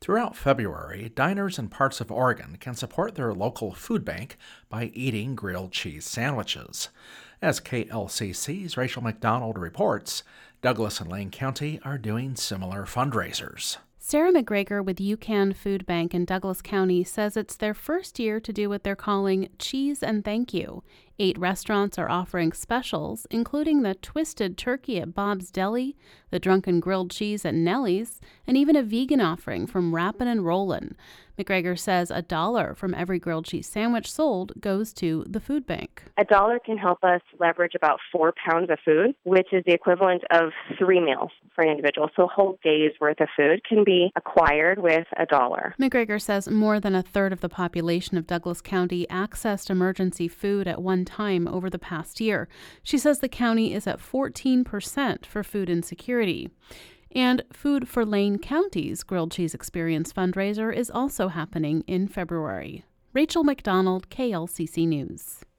Throughout February, diners in parts of Oregon can support their local food bank by eating grilled cheese sandwiches. As KLCC's Rachel McDonald reports, Douglas and Lane County are doing similar fundraisers. Sarah McGregor with UCAN Food Bank in Douglas County says it's their first year to do what they're calling Cheese and Thank You. 8 restaurants are offering specials, including the Twisted Turkey at Bob's Deli, the Drunken Grilled Cheese at Nellie's, and even a vegan offering from Rappin' and Rollin'. McGregor says $1 from every grilled cheese sandwich sold goes to the food bank. $1 can help us leverage about 4 pounds of food, which is the equivalent of 3 meals for an individual. So a whole day's worth of food can be acquired with $1. McGregor says more than a third of the population of Douglas County accessed emergency food at one time over the past year. She says the county is at 14% for food insecurity. And Food for Lane County's Grilled Cheese Experience fundraiser is also happening in February. Rachel McDonald, KLCC News.